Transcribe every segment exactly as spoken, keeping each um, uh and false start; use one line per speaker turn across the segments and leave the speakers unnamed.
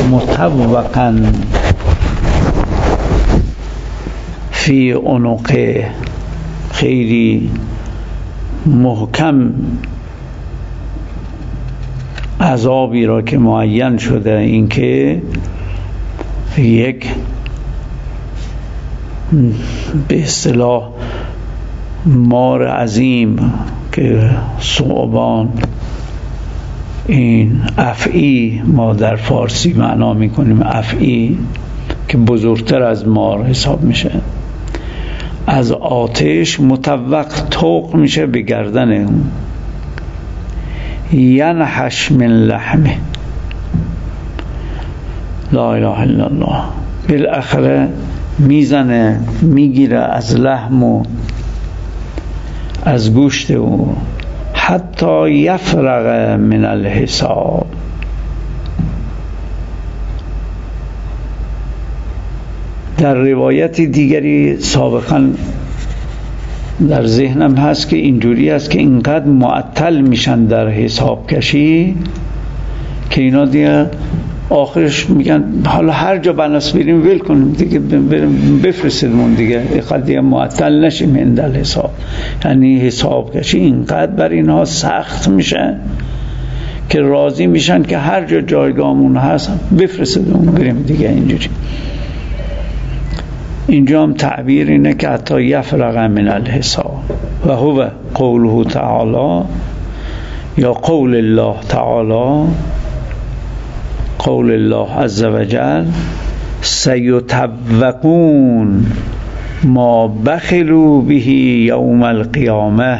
مطوقا فی عنقه، خیلی محکم عذابی را که معین شده، اینکه یک به اصطلاح مار عظیم که ثعبان، این افعی ما در فارسی معنا میکنیم، افعی که بزرگتر از مار حساب میشه، از آتش مطوق طوق میشه به گردن اون، ینحش من لحمه، لا اله الا الله، بالاخره میزنه میگیره از لحم و از گوشت او، حتی یفرغ من الحساب. در روایت دیگری سابقا در ذهنم هست که اینجوری است که اینقدر معطل میشن در حساب کشی که اینا دیگه آخرش میگن حالا هر جا بناس بریم ول کنیم دیگه، بفرستیدمون دیگه، اینقدر دیگه معطل نشیم این حساب. یعنی حساب کشی اینقدر بر اینها سخت میشه که راضی میشن که هر جا جایگاهمون هست بفرستیدمون بریم دیگه. اینجوری اینجا هم تعبیر اینه که حتی یفرغ من الحساب و هو قوله تعالی، یا قول الله تعالی، قول الله عز وجل، سیطوقون ما بخلوا به یوم القیامه،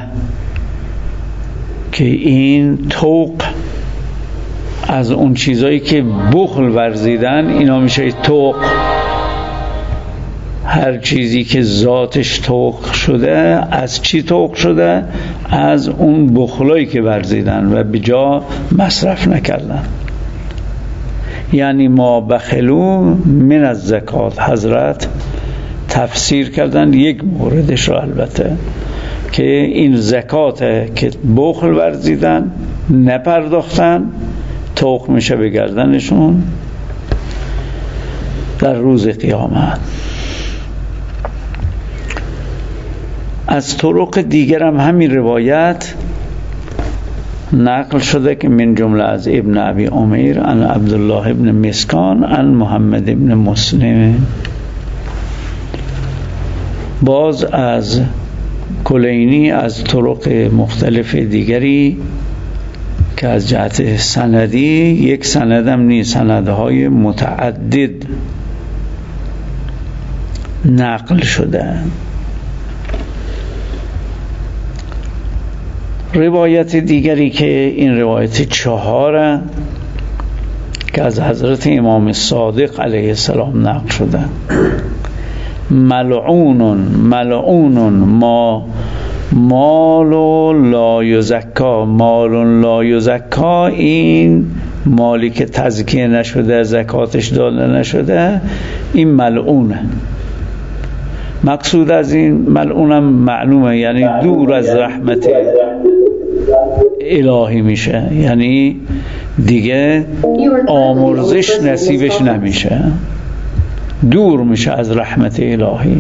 که این طوق از اون چیزایی که بخل ورزیدن اینا میشه طوق. هر چیزی که ذاتش طوق شده، از چی طوق شده؟ از اون بخلایی که ورزیدن و به جا مصرف نکردن. یعنی ما بخلو من از زکات، حضرت تفسیر کردن یک موردش رو البته، که این زکاته که بخل ورزیدن نپرداختن طوق میشه به گردنشون در روز قیامت. از طرق دیگر هم همین روایت نقل شده که من جمله از ابن ابی امیر عن عبدالله ابن مسکان عن محمد ابن مسلم، باز از کلینی از طرق مختلف دیگری که از جهت سندی، یک سندم نیست، سندهای متعدد نقل شده. روایت دیگری که این روایت چهاره که از حضرت امام صادق علیه السلام نقل شده، ملعون ملعون ما مال لا یزکا، مال لا یزکا، این مالی که تزکیه نشده، زکاتش داده نشده، این ملعونه. مقصود از این ملعونم معلومه، یعنی دور از رحمت الهی میشه، یعنی دیگه آمرزش نصیبش نمیشه، دور میشه از رحمت الهی.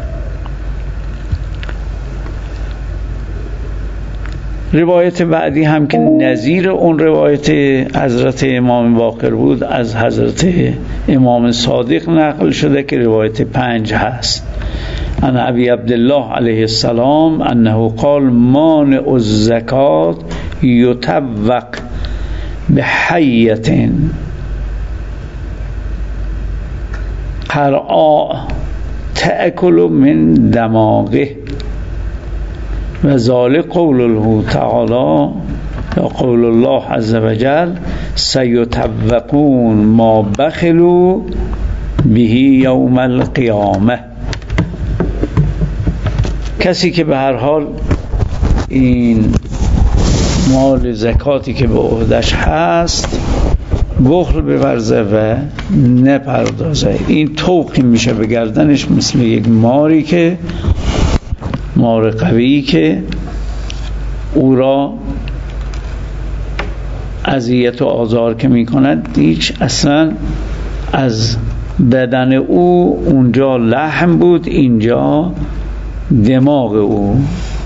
روایت بعدی هم که نظیر اون روایت حضرت امام باقر بود، از حضرت امام صادق نقل شده که روایت پنج هست. عن ابی عبدالله علیه السلام انه قال مانع الزکات یطوق بحیت قرعاء تأکل من دماغه، و ذالک قول الله تعالی یا قول الله عز وجل سیطوقون ما بخلوا به یوم القیامه. کسی که به هر حال این مال زکاتی که به عهدش هست بخل بورزه و نپردازه، این طوقی میشه به گردنش، مثل یک ماری که مار قوی که او را اذیت و آزار که میکند هیچ اصلا از بدن او اونجا لحم بود، اینجا دماغ او،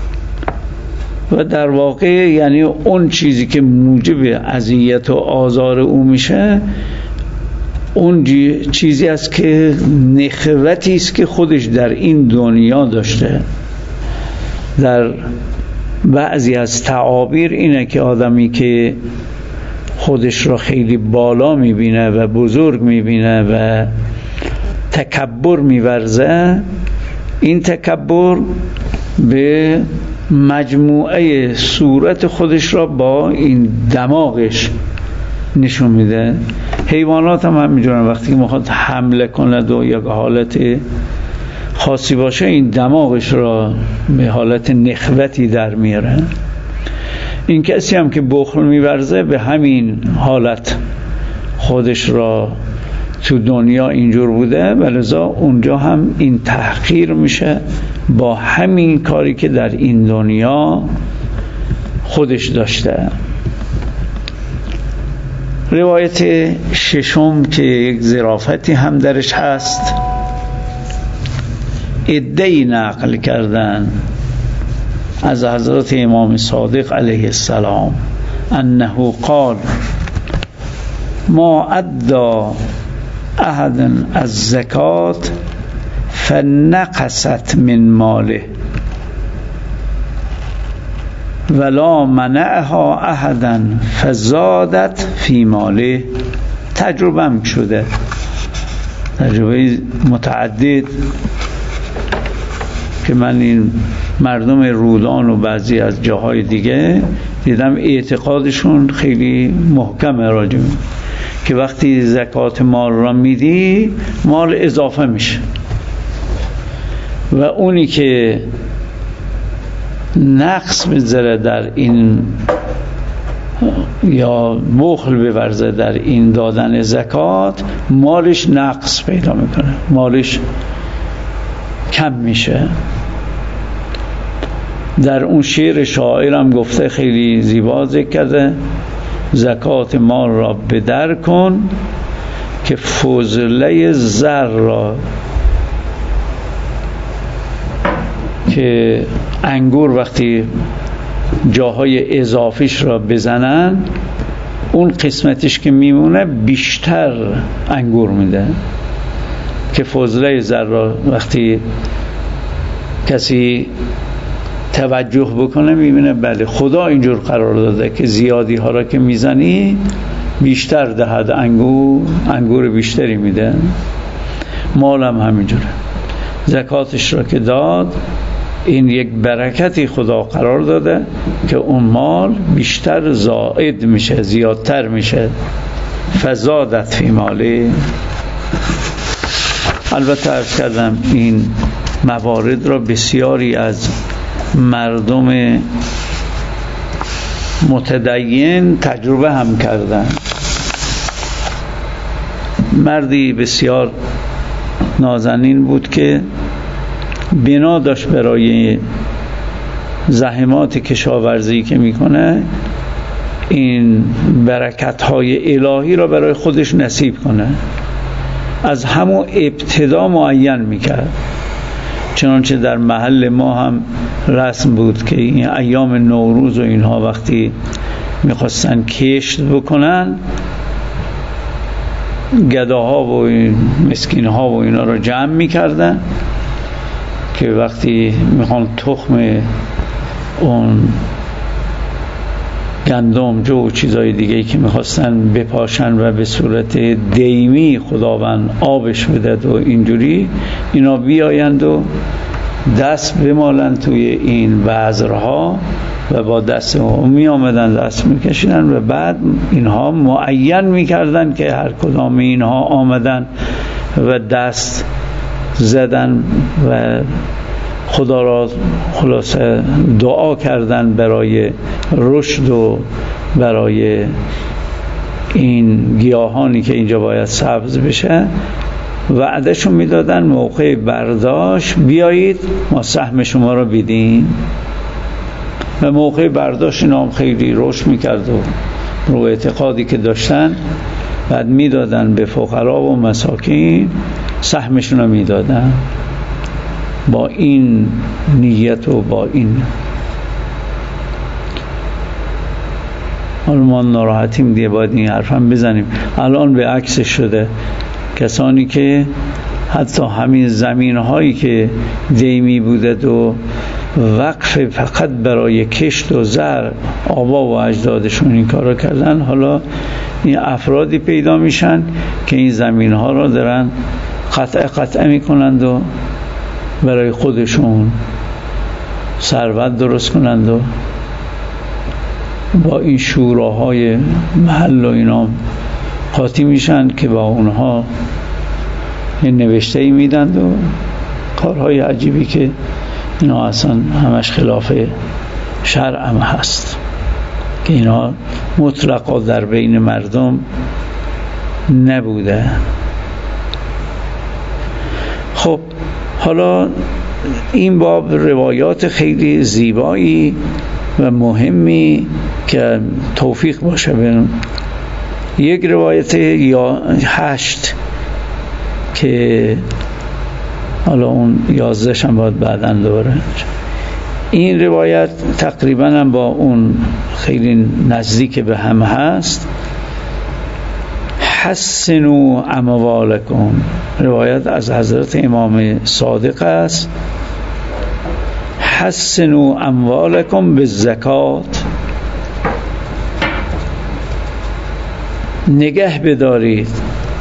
و در واقع یعنی اون چیزی که موجب اذیت و آزار او میشه اون چیزی است که نخوتی است که خودش در این دنیا داشته. در بعضی از تعابیر اینه که آدمی که خودش را خیلی بالا میبینه و بزرگ میبینه و تکبر میورزه، این تکبر به مجموعه صورت خودش را با این دماغش نشون میده. حیوانات هم همینجورن، وقتی که میخواد حمله کند و یک حالت خاصی باشه این دماغش را به حالت نخوتی در میاره. این کسی هم که بخل میورزه به همین حالت خودش را تو دنیا اینجور بوده، ولذا اونجا هم این تحقیر میشه با همین کاری که در این دنیا خودش داشته. روایت ششم که یک ظرافتی هم درش هست، ادعی نقل کردن از حضرت امام صادق علیه السلام انه قال ما ادى احد از زکات فنقصت من ماله ولا منعها احدا فزادت فی ماله. تجربه هم شده، تجربه متعدد که من این مردم رودان و بعضی از جاهای دیگه دیدم اعتقادشون خیلی محکمه راجع که وقتی زکات مال را میدی مال اضافه میشه و اونی که نقص بذاره در این یا بخل بورزه در این دادن زکات مالش نقص پیدا میکنه، مالش کم میشه. در اون شعر شاعرم گفته خیلی زیبا ذکر کرده زکات مال را بدر کن که فضله زر را، که انگور وقتی جاهای اضافیش را بزنن اون قسمتش که میمونه بیشتر انگور میده، که فضله زر را وقتی کسی توجه بکنه میبینه بله خدا اینجور قرار داده که زیادی ها را که میزنی بیشتر دهد، انگور انگور بیشتری میده. مال هم همینجوره، زکاتش را که داد این یک برکتی خدا قرار داده که اون مال بیشتر زائد میشه، زیادتر میشه. فزادت فی ماله. البته عرض کردم این موارد را بسیاری از مردم متدین تجربه هم کردن. مردی بسیار نازنین بود که بنا داشت برای زحمات کشاورزی که میکنه این برکت‌های الهی را برای خودش نصیب کنه. از همون ابتدا معین میکرد، چنانچه در محل ما هم رسم بود که این ایام نوروز و اینها وقتی میخواستن کشت بکنن گداها و این مسکینها و اینا رو جمع میکردن که وقتی میخوان تخم اون گندم جو و چیزای دیگه که میخواستن بپاشن و به صورت دیمی خداوند آبش بدد و اینجوری اینا بیایند و دست بمالن توی این بذرها و با دست می آمدن دست میکشیدن و بعد اینها معین میکردن که هر کدام اینها آمدن و دست زدن و خدا را خلاصه دعا کردن برای رشد و برای این گیاهانی که اینجا باید سبز بشه. وعدهشون میدادن موقع برداشت بیایید ما سهم شما را بدیم و موقع برداشت اینا هم خیلی رشد میکرد و رو اعتقادی که داشتن بعد میدادن به فقرا و مساکین، سهمشون رو میدادن با این نیت و با این. حالا ما ناراحتیم دیگه، باید این حرف هم بزنیم. الان به عکس شده، کسانی که حتی همین زمین هایی که دیمی بوده و وقف فقط برای کشت و زرع آبا و اجدادشون این کارو کردن، حالا این افرادی پیدا میشن که این زمین ها رو دارن قطع قطع میکنند و برای خودشون ثروت درست کنند و با این شوراهای محل و اینا قاطی میشن که با اونها این نوشته ای میدند و کارهای عجیبی که اینا اصلا همش خلاف شرع هم هست که اینا مطلقا در بین مردم نبوده. خب حالا این باب روایات خیلی زیبایی و مهمی که توفیق باشه بینم. یک روایت یا هشت که حالا اون یازدهش هم باید بعداً دوباره. این روایت تقریباً هم با اون خیلی نزدیک به هم هست. حسنوا اموالکم، روایت از حضرت امام صادق است. حسنوا اموالکم بالزکات، نگه بدارید،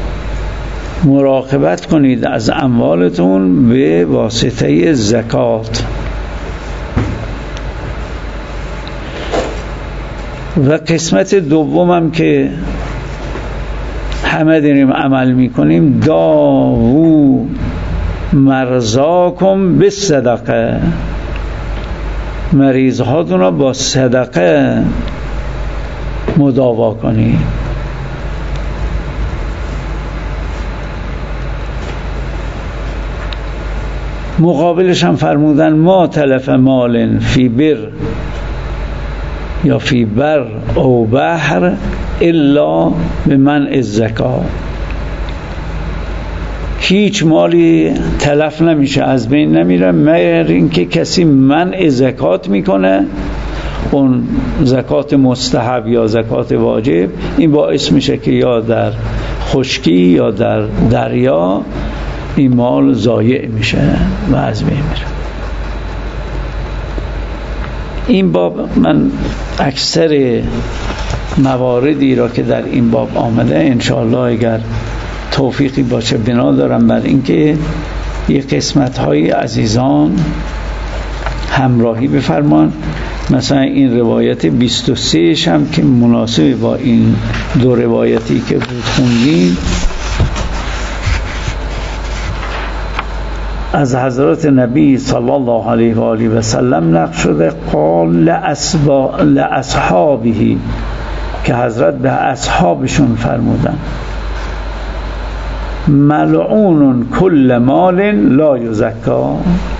مراقبت کنید از اموالتون به واسطه زکات. و قسمت دومم که همه داریم عمل میکنیم، داوو مرضاکم بالصدقه، مریض هاتون رو با صدقه مداوا کنید. مقابلش هم فرمودن ما تلف مال فی بر یا فی بر او بحر الا به منع الزکات، هیچ مالی تلف نمیشه، از بین نمیره مگر اینکه کسی منع زکات میکنه، اون زکات مستحب یا زکات واجب، این باعث میشه که یا در خشکی یا در دریا این مال ضایع میشه و از بین میره. این باب من اکثر مواردی را که در این باب آمده انشاءالله اگر توفیقی باشه بنا دارم بر اینکه یه قسمت های عزیزان همراهی بفرمان. مثلا این روایت بیست و سه هم که مناسب با این دو روایتی که بود خوندیم از حضرت نبی صلی الله علیه و آله و سلم نقل شده، قال لاصحابه، که حضرت به اصحابشون فرمودن ملعون کل مال لا یزکا،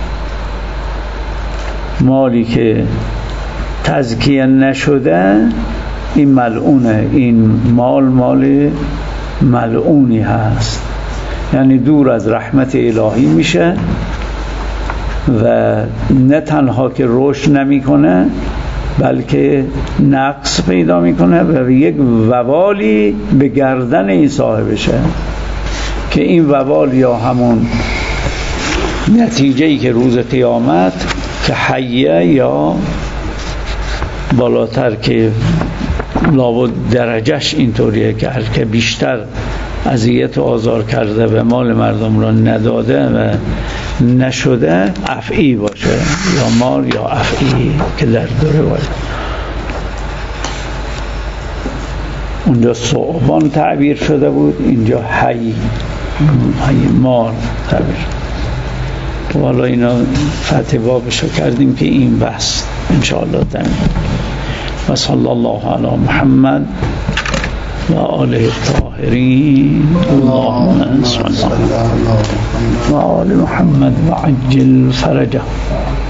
مالی که تزکیه نشده این ملعونه، این مال مال ملعونی هست، یعنی دور از رحمت الهی میشه و نه تنها که رشد نمیکنه بلکه نقص پیدا میکنه و یک وبالی به گردن این صاحبشه که این وبال یا همون نتیجه‌ای که روز قیامت که حیه یا بالاتر که لابد درجهش اینطوریه که هر که بیشتر اذیت و آزار کرده و مال مردم را نداده و نشده افعی باشه، یا مار یا افعی که در دو روایت اونجا ثعبان تعبیر شده بود، اینجا حی حی مار تعبیر. و حالا اینا فتح بابشو کردیم که این بحث انشاءالله تمام. و صلی الله علی محمد و آله الطاهرین، اللهم صل و آل محمد و عجل فرجه.